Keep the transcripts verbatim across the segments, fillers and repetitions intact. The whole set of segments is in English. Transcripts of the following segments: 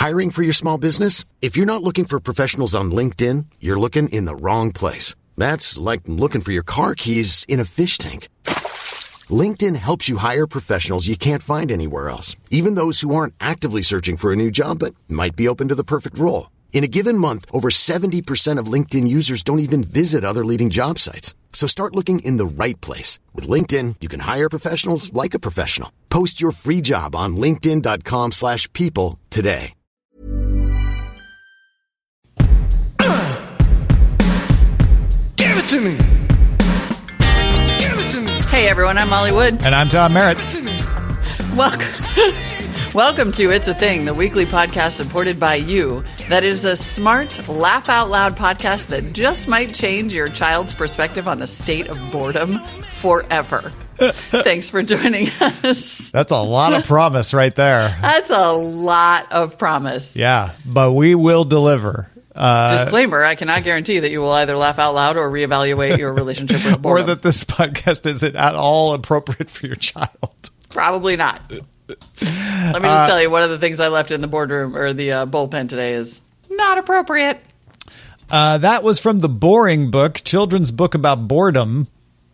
Hiring for your small business? If you're not looking for professionals on LinkedIn, you're looking in the wrong place. That's like looking for your car keys in a fish tank. LinkedIn helps you hire professionals you can't find anywhere else, even those who aren't actively searching for a new job but might be open to the perfect role. In a given month, over seventy percent of LinkedIn users don't even visit other leading job sites. So start looking in the right place. With LinkedIn, you can hire professionals like a professional. Post your free job on linkedin.com slash people today. Give it to me. Give it to me. Hey everyone, I'm Molly Wood. And I'm Tom Merritt. Welcome. Welcome to It's a Thing, the weekly podcast supported by you. That is a smart, laugh out loud podcast that just might change your child's perspective on the state of boredom forever. Thanks for joining us. That's a lot of promise right there. That's a lot of promise. Yeah, but we will deliver. Uh, Disclaimer, I cannot guarantee that you will either laugh out loud or reevaluate your relationship with boredom. Or that this podcast isn't at all appropriate for your child. Probably not. Let me just uh, tell you, one of the things I left in the boardroom or the uh, bullpen today is not appropriate. Uh, that was from the Boring Book, children's book about boredom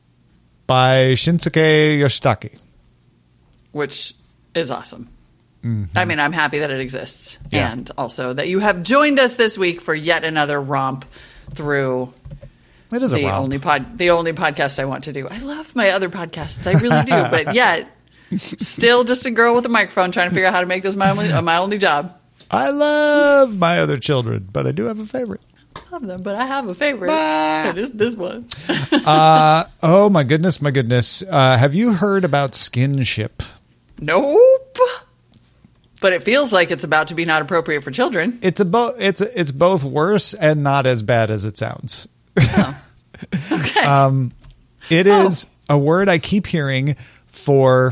by Shinsuke Yoshitake. Which is awesome. Mm-hmm. I mean, I'm happy that it exists. Yeah. And also that you have joined us this week for yet another romp through it is the, a romp. Only pod, the only podcast I want to do. I love my other podcasts. I really do. But yet... Still just a girl with a microphone trying to figure out how to make this my only, uh, my only job. I love my other children, but I do have a favorite. I love them, but I have a favorite. Ah. It is this one. uh, oh, my goodness, my goodness. Uh, have you heard about Skinship? Nope. But it feels like it's about to be not appropriate for children. It's, abo- it's, it's both worse and not as bad as it sounds. Oh. Okay. um, it oh. is a word I keep hearing for...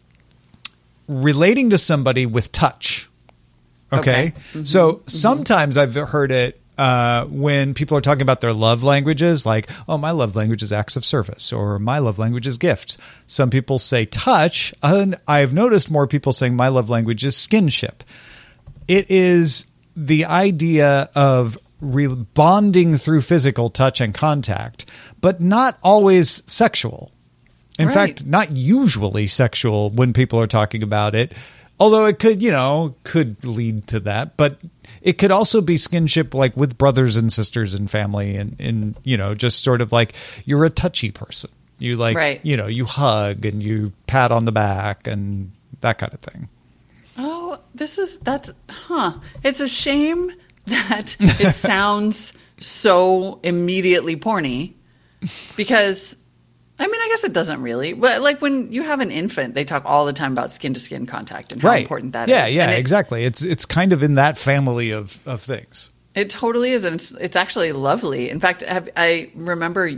relating to somebody with touch. Okay. okay. Mm-hmm. So mm-hmm. sometimes I've heard it uh, when people are talking about their love languages, like, oh, my love language is acts of service, or my love language is gifts. Some people say touch, and I've noticed more people saying my love language is skinship. It is the idea of re- bonding through physical touch and contact, but not always sexual. In right. fact, not usually sexual when people are talking about it, although it could, you know, could lead to that. But it could also be skinship, like with brothers and sisters and family, and, and you know, just sort of like you're a touchy person. You like, right. you know, you hug and you pat on the back and that kind of thing. Oh, this is, that's, huh. It's a shame that it sounds so immediately porny because... I mean, I guess it doesn't really. But like when you have an infant, they talk all the time about skin-to-skin contact and how right. important that yeah, is. Yeah, yeah, it, exactly. It's it's kind of in that family of, of things. It totally is, and it's it's actually lovely. In fact, have, I remember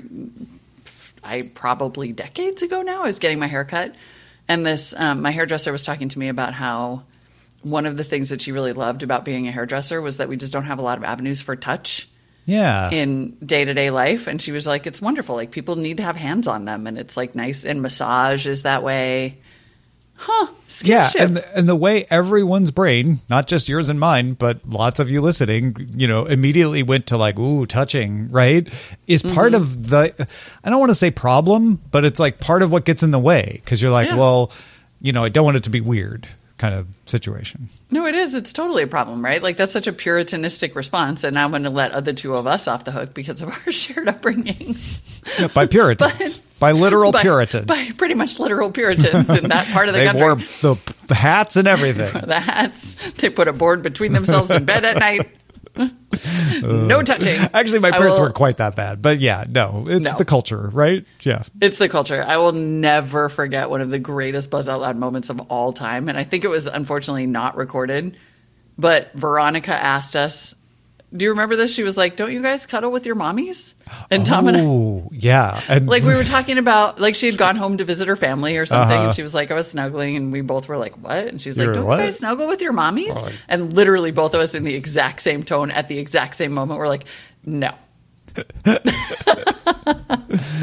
I probably decades ago now, I was getting my hair cut, and this um, my hairdresser was talking to me about how one of the things that she really loved about being a hairdresser was that we just don't have a lot of avenues for touch. Yeah. In day-to-day life. And she was like, it's wonderful. Like, people need to have hands on them. And it's, like, nice. And massage is that way. Huh. Skinship. Yeah. And the, and the way everyone's brain, not just yours and mine, but lots of you listening, you know, immediately went to like, ooh, touching, right? Is part mm-hmm. of the, I don't want to say problem, but it's like part of what gets in the way. Because you're like, yeah. well, you know, I don't want it to be weird kind of situation. No, it is. It's totally a problem, right? Like, that's such a puritanistic response, and I'm going to let other two of us off the hook because of our shared upbringings. Yeah, by Puritans. but, by literal by, Puritans. By pretty much literal Puritans in that part of the they country. They wore the, the hats and everything. The hats. They put a board between themselves in bed at night. No touching. Actually, my parents will, weren't quite that bad, but yeah, no, it's no. the culture, right? Yeah. It's the culture. I will never forget one of the greatest Buzz Out Loud moments of all time. And I think it was unfortunately not recorded, but Veronica asked us, do you remember this? She was like, don't you guys cuddle with your mommies? And Tom oh, and I, Oh, yeah. And like we were talking about, like she had gone home to visit her family or something. Uh-huh. And she was like, I was snuggling. And we both were like, what? And she's like, You're don't what? you guys snuggle with your mommies? Oh, and literally both of us in the exact same tone at the exact same moment. We're like, no.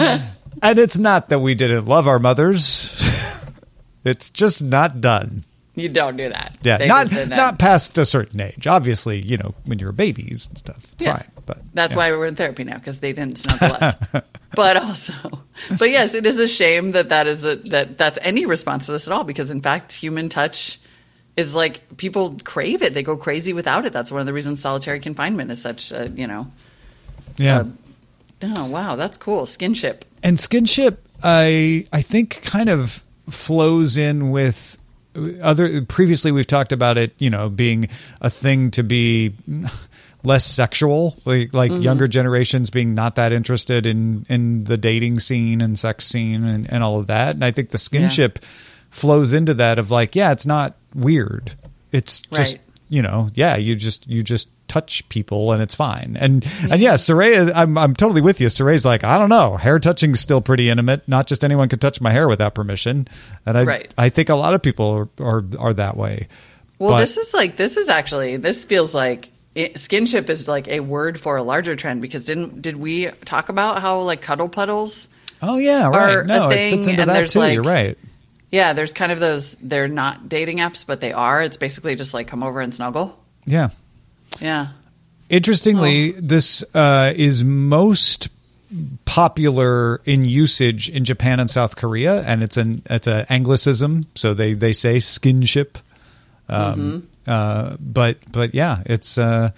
And it's not that we didn't love our mothers. It's just not done. You don't do that. Yeah, They not did that. not past a certain age. Obviously, you know, when you're babies and stuff, it's Yeah. fine. But That's yeah. why we're in therapy now, because they didn't snuggle us. But also, but yes, it is a shame that that is a, that that's any response to this at all, because in fact, human touch is like, people crave it. They go crazy without it. That's one of the reasons solitary confinement is such a, you know. Yeah. Uh, oh, wow. That's cool. Skinship. And skinship, I I think, kind of flows in with other. Previously, we've talked about it, you know, being a thing to be less sexual, like, like Mm-hmm. younger generations being not that interested in in the dating scene and sex scene and, and all of that. And I think the skinship flows into that of like, yeah, it's not weird. It's just, Right. you know, yeah, you just you just touch people and it's fine. And and yeah, Saray, I'm I'm totally with you. Saray's like, I don't know, hair touching's still pretty intimate. Not just anyone can touch my hair without permission. And I Right. I think a lot of people are are, are that way. Well, But- this is like, this is actually, this feels like it, skinship is like a word for a larger trend, because didn't, did we talk about how like cuddle puddles? Oh yeah, are right. No, a it thing, fits into and that there's too. like- You're right. Yeah, there's kind of those, they're not dating apps, but they are. It's basically just like come over and snuggle. Yeah. Yeah. Interestingly, Oh. this uh, is most popular in usage in Japan and South Korea, and it's an it's an Anglicism, so they, they say skinship. Um, Mm-hmm. uh, but but yeah, it's uh,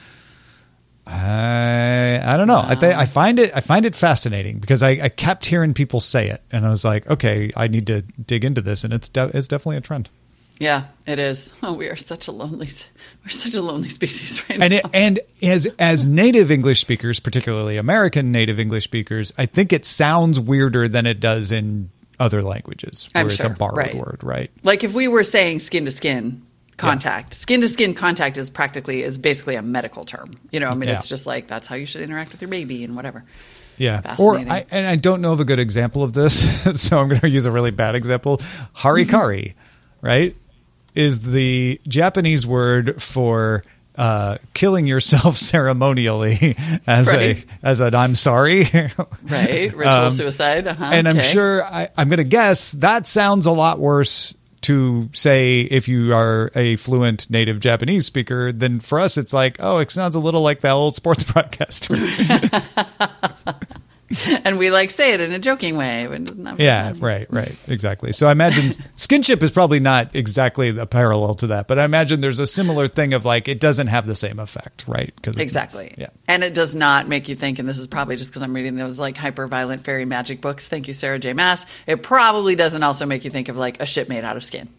I I don't know. I th- I find it I find it fascinating because I, I kept hearing people say it, and I was like, okay, I need to dig into this, and it's de- it's definitely a trend. Yeah, it is. Oh, we are such a lonely, we're such a lonely species right And now. it, and as as native English speakers, particularly American native English speakers, I think it sounds weirder than it does in other languages where I'm it's sure, a borrowed right. word, right? Like if we were saying skin to skin contact, skin to skin contact is practically, is basically a medical term. You know, I mean, Yeah. it's just like, that's how you should interact with your baby and whatever. Yeah. Or Fascinating. I, and I don't know of a good example of this, so I'm going to use a really bad example. Harikari, right, is the Japanese word for uh, killing yourself ceremonially as Right. a as an I'm sorry. Right? Ritual Um, suicide. Uh-huh. And I'm okay. sure I, I'm going to guess that sounds a lot worse to say if you are a fluent native Japanese speaker than for us. It's like, oh, it sounds a little like that old sports broadcaster. And we like say it in a joking way. But not- Yeah, right, right, exactly. So I imagine skinship is probably not exactly a parallel to that, but I imagine there's a similar thing of like it doesn't have the same effect, right? Because Exactly. Yeah. And it does not make you think, and this is probably just because I'm reading those like hyper violent fairy magic books. Thank you, Sarah J. Maas. It probably doesn't also make you think of like a shit made out of skin.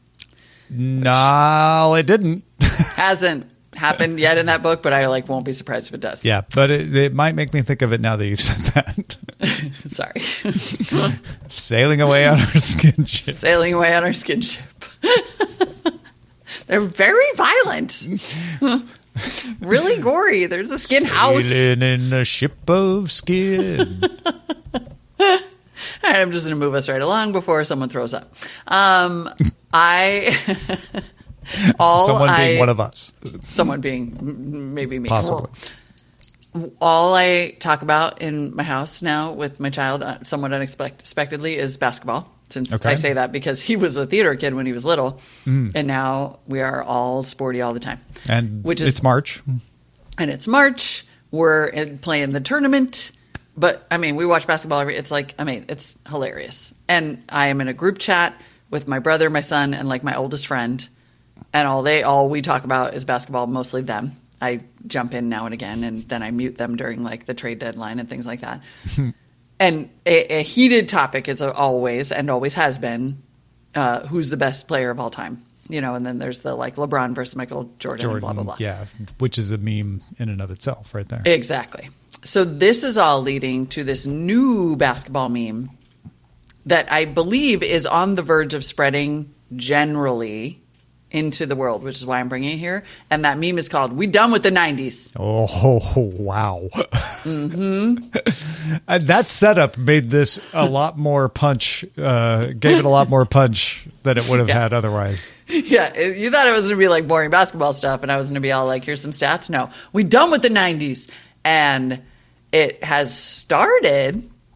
No, it didn't. Hasn't happened yet in that book, but I like won't be surprised if it does. Yeah, but it, it might make me think of it now that you've said that. Sorry. Sailing away on our skinship. Sailing away on our skin ship. They're very violent. Really gory. There's a skin house. Sailing in a ship of skin. All right, I'm just going to move us right along before someone throws up. Um, I all Someone being I- one of us, someone being m- maybe me. possibly. All I talk about in my house now with my child, uh, somewhat unexpectedly, is basketball. Since Okay. I say that because he was a theater kid when he was little, and now we are all sporty all the time. And Which is- it's March. And it's March. We're in, playing the tournament. But, I mean, we watch basketball every... It's like, I mean, it's hilarious. And I am in a group chat with my brother, my son, and, like, my oldest friend. And all they... All we talk about is basketball, mostly them. I jump in now and again, and then I mute them during, like, the trade deadline and things like that. And a, a heated topic is always, and always has been, uh, who's the best player of all time. You know, and then there's the, like, LeBron versus Michael Jordan, Jordan, and blah, blah, blah. yeah, which is a meme in and of itself, right there. Exactly. So this is all leading to this new basketball meme that I believe is on the verge of spreading generally into the world, which is why I'm bringing it here. And that meme is called "We Done with the nineties." Oh, wow. Mm-hmm. And that setup made this a lot more punch, uh, gave it a lot more punch than it would have Yeah. had otherwise. Yeah, it- you thought it was going to be like boring basketball stuff, and I was going to be all like, "Here's some stats." No, we done with the nineties, and it has started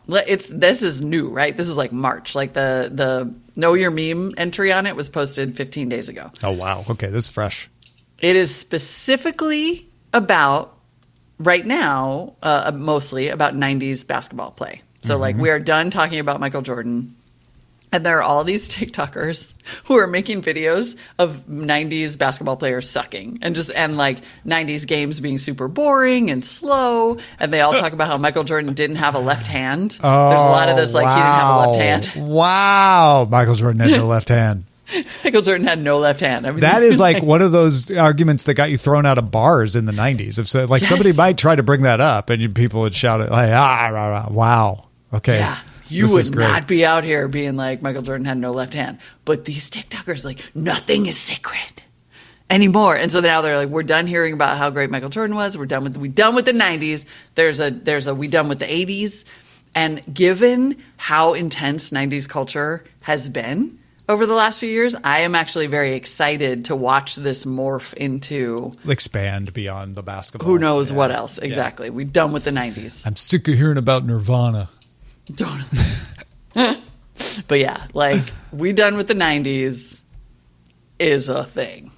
It's this is new, right? This is like March. Like the the Know Your Meme entry on it was posted fifteen days ago. Oh, wow. Okay, this is fresh. It is specifically about, right now, uh, mostly about nineties basketball play. So, mm-hmm. like, we are done talking about Michael Jordan. And there are all these TikTokers who are making videos of nineties basketball players sucking and just and like nineties games being super boring and slow. And they all talk about how Michael Jordan didn't have a left hand. Oh, There's a lot of this like wow. he didn't have a left hand. Wow. Michael Jordan had no left hand. Michael Jordan had no left hand. I mean, that is like one of those arguments that got you thrown out of bars in the nineties. If so, like yes. somebody might try to bring that up and you, people would shout it like, ah, rah, rah. Wow. Okay. Yeah. You this would not be out here being like Michael Jordan had no left hand. But these TikTokers like, nothing is sacred anymore. And so now they're like, we're done hearing about how great Michael Jordan was. We're done with we done with the nineties. There's a there's a we done with the eighties. And given how intense nineties culture has been over the last few years, I am actually very excited to watch this morph into expand beyond the basketball. Who knows yeah. what else? Exactly. Yeah. We're done with the nineties. I'm sick of hearing about Nirvana. But yeah, like we done with the nineties is a thing.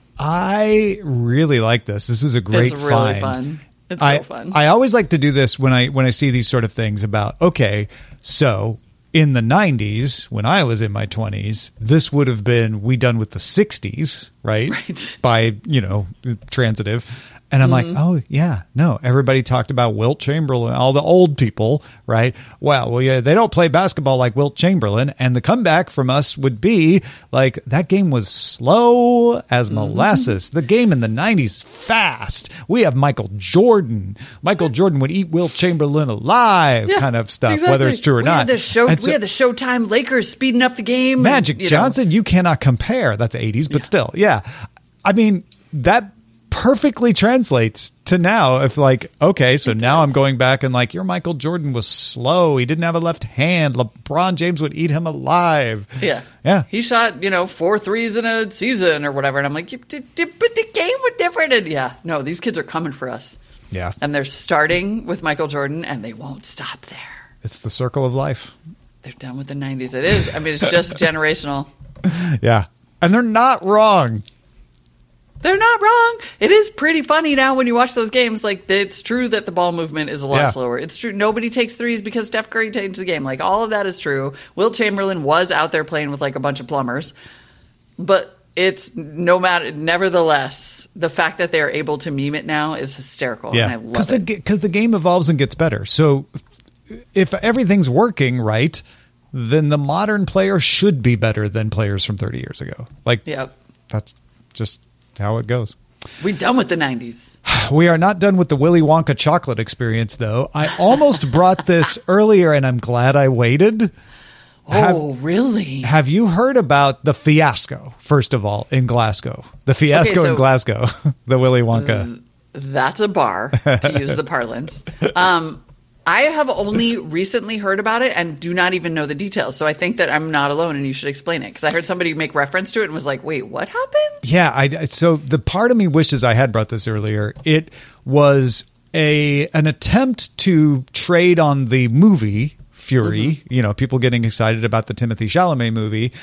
I really like this. This is a great It's really find. fun. It's I, so fun. I always like to do this when I when I see these sort of things about, okay, so in the nineties, when I was in my twenties, this would have been we done with the sixties, right? Right. By, you know, transitive. And I'm mm-hmm. like, oh, yeah, no. Everybody talked about Wilt Chamberlain, all the old people, right? Well, well, yeah, they don't play basketball like Wilt Chamberlain. And the comeback from us would be like, that game was slow as molasses. Mm-hmm. The game in the nineties, fast. We have Michael Jordan. Michael Jordan would eat Wilt Chamberlain alive, yeah, kind of stuff, exactly. whether it's true or we not. Had the show, so, we had the Showtime Lakers speeding up the game. Magic and, you Johnson, know. you cannot compare. That's eighties, but yeah. still, yeah. I mean, that perfectly translates to now. If like, okay, so now I'm going back and like, your Michael Jordan was slow. He didn't have a left hand. LeBron James would eat him alive. Yeah. Yeah. He shot, you know, four threes in a season or whatever. And I'm like, but the game was different. And yeah, no, these kids are coming for us. Yeah. And they're starting with Michael Jordan and they won't stop there. It's the circle of life. They're done with the nineties. It is. I mean, it's just generational. Yeah. And they're not wrong. They're not wrong. It is pretty funny now when you watch those games. Like, it's true that the ball movement is a lot yeah. slower. It's true. Nobody takes threes because Steph Curry changed the game. Like, all of that is true. Wilt Chamberlain was out there playing with, like, a bunch of plumbers. But it's no matter, nevertheless, the fact that they're able to meme it now is hysterical. Yeah. And I love it. Because the, the game evolves and gets better. So if everything's working right, then the modern player should be better than players from thirty years ago. Like, yep. That's just how it goes. We're done with the nineties. We are not done with the Willy Wonka chocolate experience, though. I almost brought this earlier, and I'm glad I waited. Oh, have, really? Have you heard about the fiasco, first of all, in Glasgow? The fiasco okay, so, in Glasgow, the Willy Wonka. Uh, that's a bar, to use the parlance. Um, I have only recently heard about it and do not even know the details. So I think that I'm not alone and you should explain it. Because I heard somebody make reference to it and was like, wait, what happened? Yeah. I, so the part of me wishes I had brought this earlier. It was a an attempt to trade on the movie Fury, mm-hmm. you know, people getting excited about the Timothée Chalamet movie.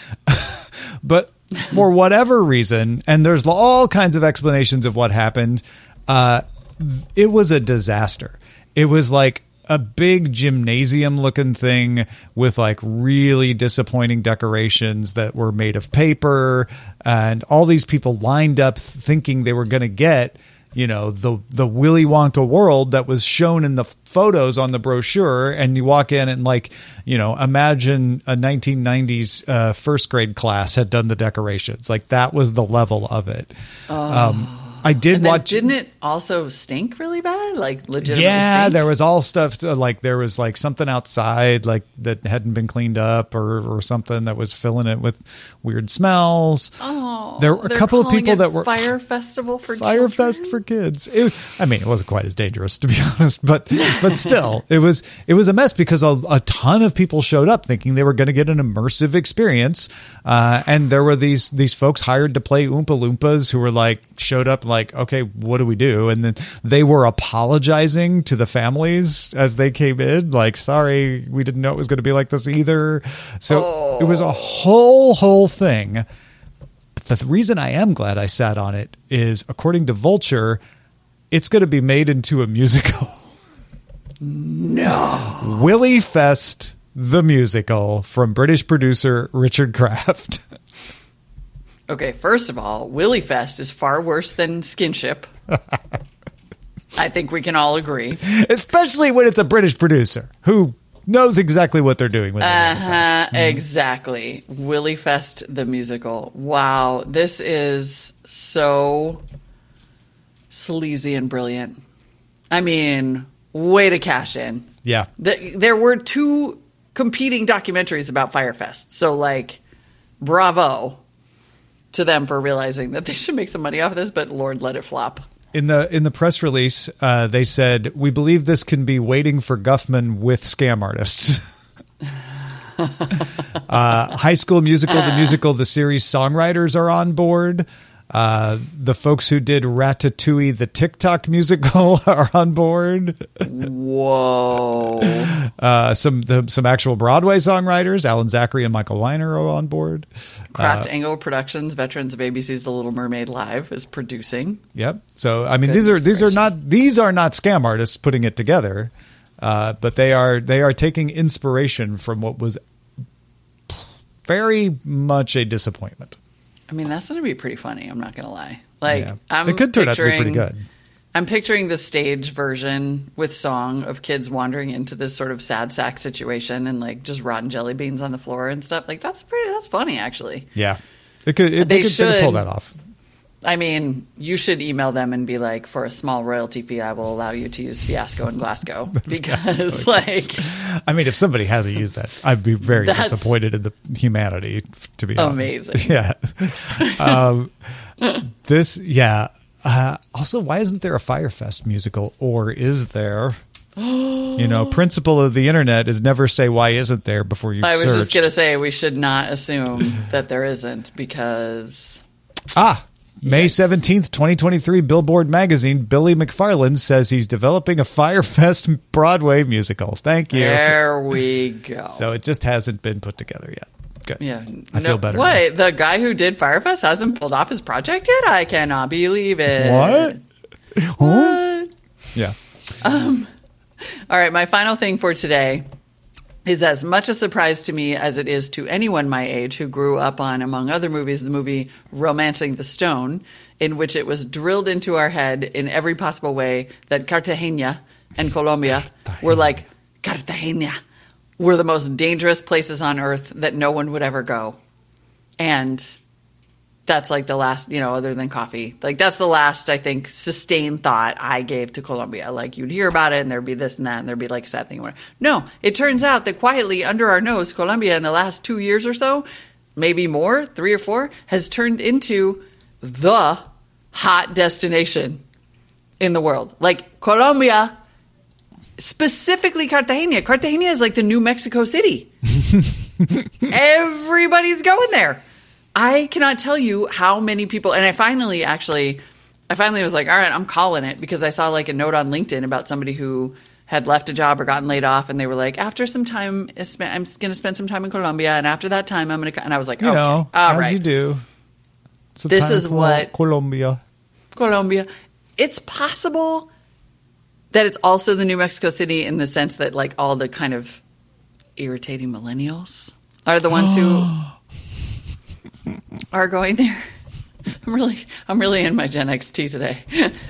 But for whatever reason, and there's all kinds of explanations of what happened, uh, it was a disaster. It was like a big gymnasium looking thing with like really disappointing decorations that were made of paper, and all these people lined up thinking they were going to get, you know, the, the Willy Wonka world that was shown in the photos on the brochure. And you walk in and like, you know, imagine a nineteen nineties uh, first grade class had done the decorations. Like that was the level of it. Oh. Um, I did watch. Didn't it also stink really bad? Like legitimately Yeah, stink? there was all stuff to, like there was like something outside like that hadn't been cleaned up or, or something that was filling it with weird smells. Oh, there were a couple of people that were Fire Festival for Fire children? Fest for kids. It, I mean, it wasn't quite as dangerous to be honest, but but still, it was it was a mess because a, a ton of people showed up thinking they were going to get an immersive experience, uh, and there were these these folks hired to play Oompa Loompas who were like showed up like. like, okay, what do we do? And then they were apologizing to the families as they came in, like, sorry, we didn't know it was going to be like this either. So Oh. it was a whole, whole thing. But the reason I am glad I sat on it is, according to Vulture, it's going to be made into a musical. No. Willy Fest, the musical, from British producer Richard Kraft. Okay, first of all, Willy Fest is far worse than Skinship. I think we can all agree. Especially when it's a British producer who knows exactly what they're doing. When they Uh write it. huh. Exactly. Willy Fest, the musical. Wow, this is so sleazy and brilliant. I mean, way to cash in. Yeah. The, there were two competing documentaries about Firefest. So, like, bravo to them for realizing that they should make some money off of this, but Lord, let it flop. In the in the press release, uh, they said, we believe this can be Waiting for Guffman with scam artists. uh, High School Musical, the musical, the series songwriters are on board. Uh, the folks who did Ratatouille, the TikTok musical, are on board. Whoa. Uh, some the, some actual Broadway songwriters, Alan Zachary and Michael Weiner, are on board. Kraft Uh, Angle Productions, veterans of A B C's The Little Mermaid Live, is producing. Yep. So I mean, these are Goodness these are gracious. not these are not scam artists putting it together, uh, but they are they are taking inspiration from what was very much a disappointment. I mean, that's going to be pretty funny. I'm not going to lie. Like, Yeah. I'm It could turn out to be pretty picturing- good. I'm picturing the stage version with song of kids wandering into this sort of sad sack situation and like just rotten jelly beans on the floor and stuff. Like, that's pretty. That's funny, actually. Yeah, it could it, They they, could, they could pull should. that off. I mean, you should email them and be like, for a small royalty fee, I will allow you to use Fiasco in Glasgow because, like, I mean, if somebody hasn't used that, I'd be very That's disappointed in the humanity. To be honest, amazing. Yeah. um, this, yeah. Uh, also, why isn't there a Firefest musical, or is there? You know, principle of the internet is never say why isn't there before you I was searched. just going to say we should not assume that there isn't because Ah, May seventeenth, twenty twenty-three, Billboard magazine, Billy McFarland says he's developing a Firefest Broadway musical. Thank you. there we go. So it just hasn't been put together yet. Good. Yeah, I feel better. Wait, the guy who did Firefest hasn't pulled off his project yet? I cannot believe it. What? What? Yeah. All right, my final thing for today is as much a surprise to me as it is to anyone my age who grew up on, among other movies, the movie Romancing the Stone, in which it was drilled into our head in every possible way that Cartagena and Colombia were like, Cartagena were the most dangerous places on earth that no one would ever go. And that's like the last, you know, other than coffee, like that's the last, I think, sustained thought I gave to Colombia. Like you'd hear about it and there'd be this and that and there'd be like a sad thing. No, it turns out that quietly under our nose, Colombia in the last two years or so, maybe more, three or four, has turned into the hot destination in the world. Like Colombia, specifically Cartagena. Cartagena is like the new Mexico City. Everybody's going there. I cannot tell you how many people, and I finally actually, I finally was like, all right, I'm calling it because I saw like a note on LinkedIn about somebody who had left a job or gotten laid off, and they were like, after some time, is spent, I'm going to spend some time in Colombia, and after that time, I'm going to, and I was like, You okay, know, all as right. you do. Some This time is for what- Colombia. Colombia. It's possible that it's also the new Mexico City in the sense that like all the kind of irritating millennials are the ones who are going there. I'm really, I'm really in my Gen X T today.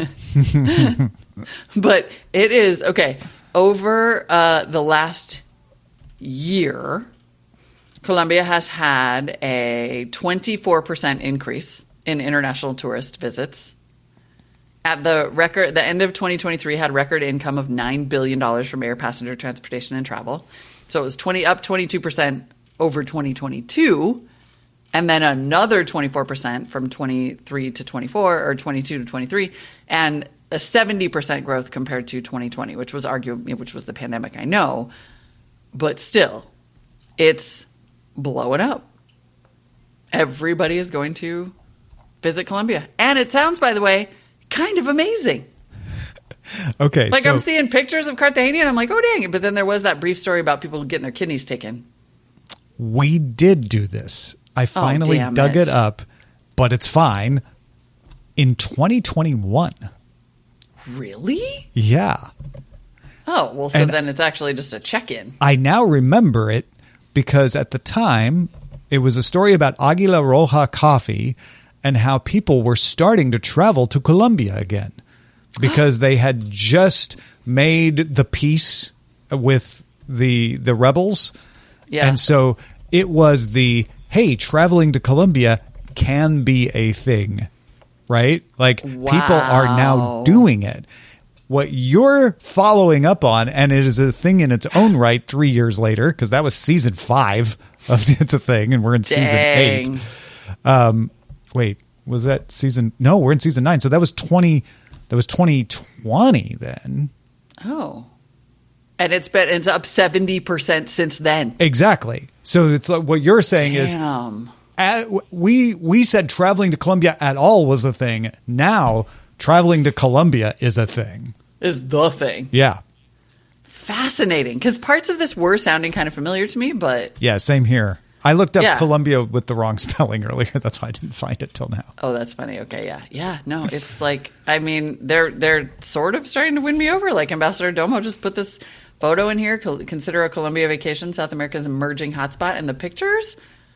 But it is, okay, over uh, the last year, Colombia has had a twenty-four percent increase in international tourist visits. At the record, the end of twenty twenty-three had record income of nine billion dollars from air passenger transportation and travel. So it was twenty up twenty-two percent over twenty twenty-two, and then another twenty-four percent from twenty-three to twenty-four or twenty-two to twenty-three, and a seventy percent growth compared to twenty twenty, which was arguably which was the pandemic, I know, but still, it's blowing up. Everybody is going to visit Colombia. And it sounds, by the way, kind of amazing. Okay. Like so, I'm seeing pictures of Cartagena and I'm like, oh, dang. But then there was that brief story about people getting their kidneys taken. we did do this. I finally damn dug it. it up, but it's fine. In twenty twenty-one. Really? Yeah. Oh, well, so And- then it's actually just a check-in. I now remember it because at the time it was a story about Aguila Roja coffee and how people were starting to travel to Colombia again because they had just made the peace with the the rebels. Yeah. And so it was the, hey, traveling to Colombia can be a thing, right? Like people are now Wow. doing it. What you're following up on, and it is a thing in its own right three years later, because that was season five of It's a Thing, and we're in season eight. Dang. Um, wait, was that season? No, we're in season nine. So that was twenty. That was twenty twenty then. Oh. And it's been it's up seventy percent since then. Exactly. So it's like what you're saying is Damn. at, we we said traveling to Colombia at all was a thing. Now traveling to Colombia is a thing. Is the thing. Yeah. Fascinating. Because parts of this were sounding kind of familiar to me, but Yeah, same here. I looked up Yeah. Colombia with the wrong spelling earlier. That's why I didn't find it till now. oh, that's funny. Okay, yeah. Yeah, no, it's like, I mean, they're they're sort of starting to win me over. Like Ambassador Domo just put this photo in here, Col- consider a Colombia vacation, South America's emerging hotspot, and the pictures,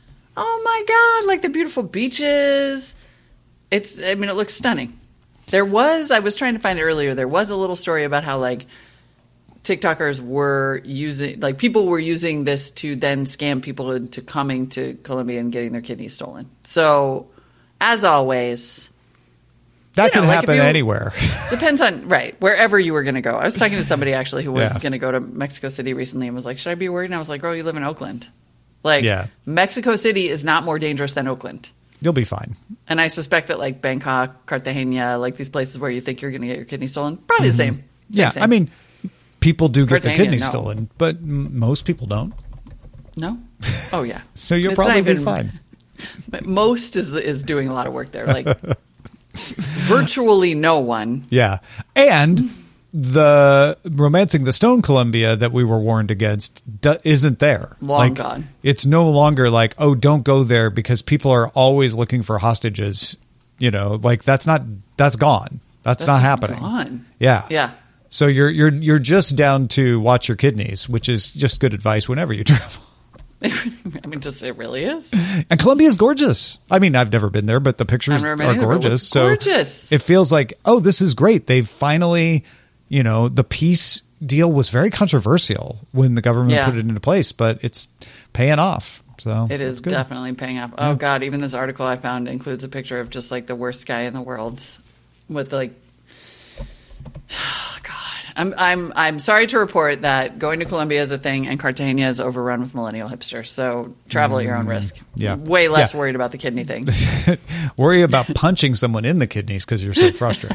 oh my God, like the beautiful beaches. It's, I mean, it looks stunning. There was, I was trying to find it earlier, there was a little story about how, like, TikTokers were using, like, people were using this to then scam people into coming to Colombia and getting their kidneys stolen. So, as always, That You could know, like if happen you- anywhere. depends on, right, wherever you were going to go. I was talking to somebody actually who was Yeah. going to go to Mexico City recently and was like, should I be worried? And I was like, girl, you live in Oakland. Like, Yeah. Mexico City is not more dangerous than Oakland. You'll be fine. And I suspect that, like, Bangkok, Cartagena, like these places where you think you're going to get your kidney stolen, probably the same. Same, Yeah, same. I mean, people do get their Cartagena, kidneys no. stolen, but m- most people don't. No? Oh, yeah. So you'll It's not probably be even- fine. But most is is doing a lot of work there. Like, virtually no one. Yeah. And the Romancing the Stone Columbia that we were warned against d- isn't there. Long like, gone. It's no longer like, oh, don't go there because people are always looking for hostages. You know, like that's not, that's gone. That's, That's not just happening. gone. Yeah. Yeah. So you're, you're, you're just down to watch your kidneys, which is just good advice whenever you travel. I mean, just it really is. And Colombia is gorgeous. I mean, I've never been there, but the pictures I've never been are either, but it gorgeous. looks So gorgeous. it feels like, oh, this is great. They've finally, you know, the peace deal was very controversial when the government Yeah. put it into place, but it's paying off. So It is it's good. definitely paying off. Oh, God. Even this article I found includes a picture of just like the worst guy in the world with like. Oh, God. I'm, I'm, I'm sorry to report that going to Colombia is a thing and Cartagena is overrun with millennial hipsters. So travel at your own risk. yeah. Way less Yeah. worried about the kidney thing. Worry about punching someone in the kidneys because you're so frustrated.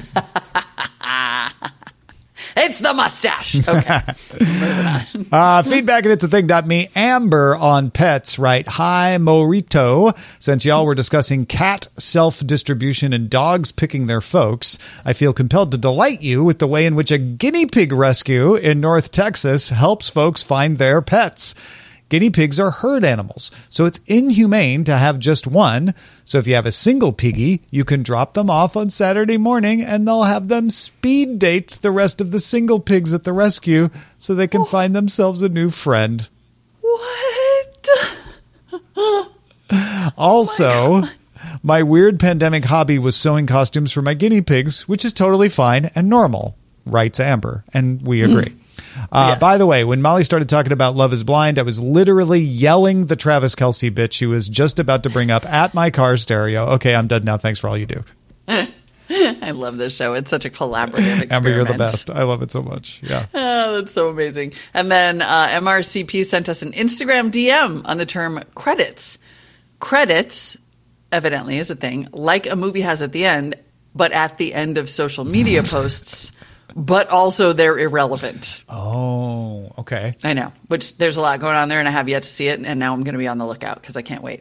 It's the mustache. Okay. Uh, feedback at it's a thing.me. Amber on pets, right? Hi, Morito. Since y'all were discussing cat self-distribution and dogs picking their folks, I feel compelled to delight you with the way in which a guinea pig rescue in North Texas helps folks find their pets. Guinea pigs are herd animals, so it's inhumane to have just one. So if you have a single piggy, you can drop them off on Saturday morning and they'll have them speed date the rest of the single pigs at the rescue so they can find themselves a new friend. What? Also, my weird pandemic hobby was sewing costumes for my guinea pigs, which is totally fine and normal, writes Amber, and we agree. Uh, Yes. By the way, when Molly started talking about Love is Blind, I was literally yelling the Travis Kelce bit she was just about to bring up at my car stereo. Okay, I'm done now. Thanks for all you do. I love this show. It's such a collaborative experiment. Amber, you're the best. I love it so much. Yeah. Oh, that's so amazing. And then uh, M R C P sent us an Instagram D M on the term credits. Credits, evidently, is a thing, like a movie has at the end, but at the end of social media posts, but also they're irrelevant. Oh, okay. I know, which there's a lot going on there, and I have yet to see it, and now I'm going to be on the lookout because I can't wait.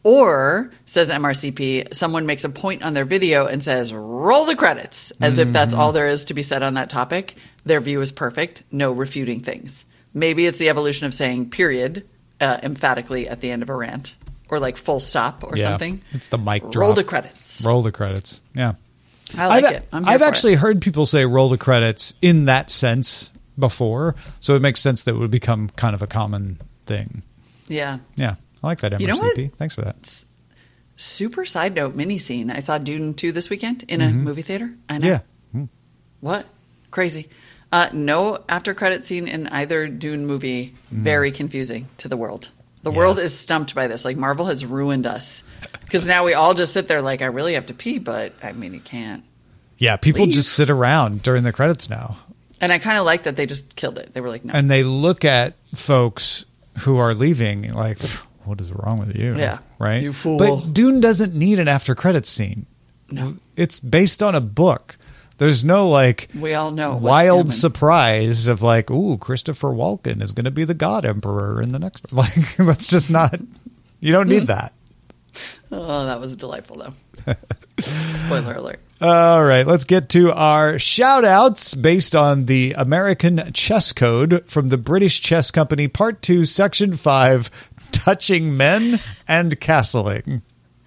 Or, says M R C P, someone makes a point on their video and says, roll the credits, as mm-hmm. if that's all there is to be said on that topic. Their view is perfect. No refuting things. Maybe it's the evolution of saying period uh, emphatically at the end of a rant, or like full stop or yeah, something. It's the mic drop. Roll the credits. Roll the credits. Yeah. I like I've, it. I'm here I've for actually it. heard people say roll the credits in that sense before, so it makes sense that it would become kind of a common thing. Yeah. Yeah. I like that, M R C P. You know what? Thanks for that. Super side note mini scene. I saw Dune two this weekend in a mm-hmm. movie theater. I know. Yeah. Mm. What? Crazy. Uh, no after credit scene in either Dune movie. Mm. Very confusing to the world. The yeah. world is stumped by this. Like, Marvel has ruined us. Because now we all just sit there like, I really have to pee, but I mean, you can't. Yeah, people leave. just sit around during the credits now. And I kind of like that they just killed it. They were like, no. And they look at folks who are leaving like, what is wrong with you? Yeah. Right? You fool. But Dune doesn't need an after credits scene. No. It's based on a book. There's no like we all know wild coming. surprise of like, ooh, Christopher Walken is going to be the God Emperor in the next. Like, that's just not. You don't need that. Oh, that was delightful, though. Spoiler alert. All right, let's get to our shout outs based on the American Chess Code from the British Chess Company, Part two, Section five, Touching Men and Castling.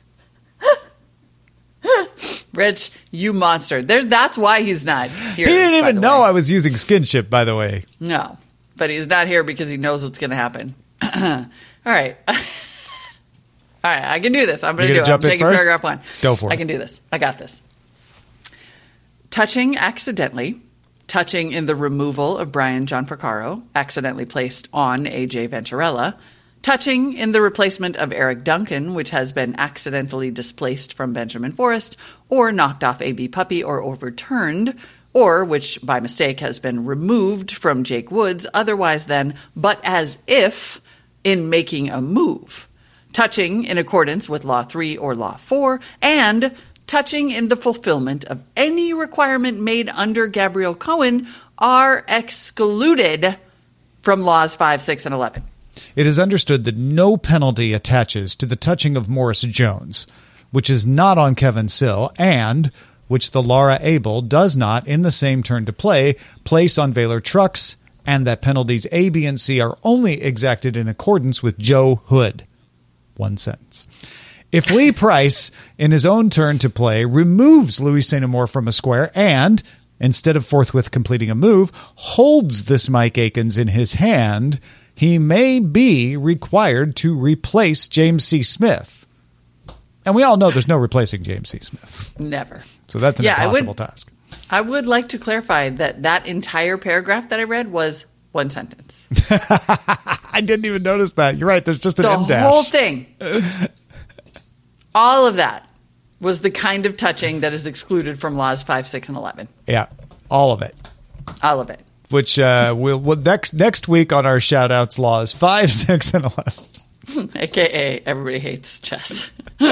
Rich, you monster. There, that's why he's not here. He didn't even know way. I was using skinship, by the way. No, but he's not here because he knows what's going to happen. All right. All right, I can do this. I'm going to do it. I'm taking first? paragraph one. Go for it. I can do this. I got this. Touching accidentally, touching in the removal of Brian Gianfrancaro, accidentally placed on A J Venturella, touching in the replacement of Eric Duncan, which has been accidentally displaced from Benjamin Forrest, or knocked off A B Puppy or overturned, or which by mistake has been removed from Jake Woods, otherwise than but as if in making a move. Touching in accordance with Law three or Law four, and touching in the fulfillment of any requirement made under Gabrielle Cohen are excluded from Laws five, six, and eleven. It is understood that no penalty attaches to the touching of Morris Jones, which is not on Kevin Sill, and which the Laura Abel does not, in the same turn to play, place on Valor Trucks, and that penalties A, B, and C are only exacted in accordance with Joe Hood. One sentence. If Lee Price, in his own turn to play, removes Louis Saint Amour from a square and, instead of forthwith completing a move, holds this Mike Akins in his hand, he may be required to replace James C. Smith. And we all know there's no replacing James C. Smith. Never. So that's an yeah, impossible I would, task. I would like to clarify that that entire paragraph that I read was one sentence. I didn't even notice that. You're right. There's just an the M dash. The whole thing. All of that was the kind of touching that is excluded from Laws five, six, and eleven. Yeah. All of it. All of it. Which uh, we'll, we'll next next week on our shout outs, Laws five, six, and eleven. A K A everybody hates chess.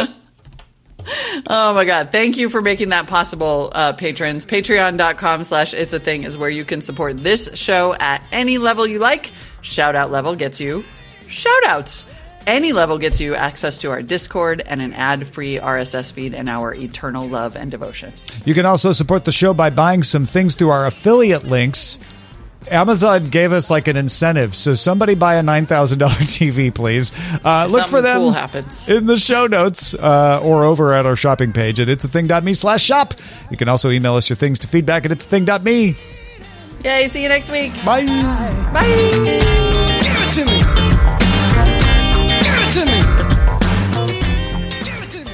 Oh my God. Thank you for making that possible, uh, patrons. Patreon.com slash It's a Thing is where you can support this show at any level you like. Shout out level gets you shout outs. Any level gets you access to our Discord and an ad-free R S S feed and our eternal love and devotion. You can also support the show by buying some things through our affiliate links. Amazon gave us like an incentive, so somebody buy a nine thousand dollars T V, please. Uh, look for them cool happens. in the show notes uh, or over at our shopping page at itsathing.me slash shop. You can also email us your things to feedback at itsathing.me. Yay, see you next week. Bye. Bye. Give it to me. Give it to me. Give it to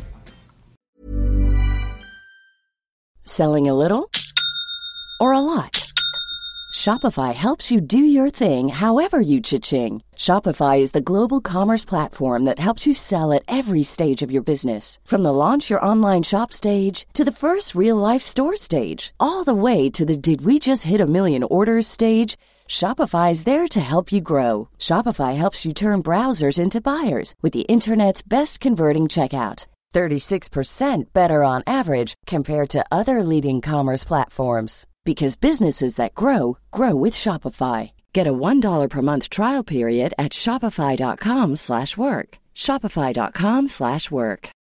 me. Selling a little or a lot? Shopify helps you do your thing however you cha-ching. Shopify is the global commerce platform that helps you sell at every stage of your business. From the launch your online shop stage to the first real-life store stage, all the way to the did we just hit a million orders stage. Shopify is there to help you grow. Shopify helps you turn browsers into buyers with the internet's best converting checkout. thirty-six percent better on average compared to other leading commerce platforms. Because businesses that grow, grow with Shopify. Get a one dollar per month trial period at shopify.com slash work. Shopify.com slash work.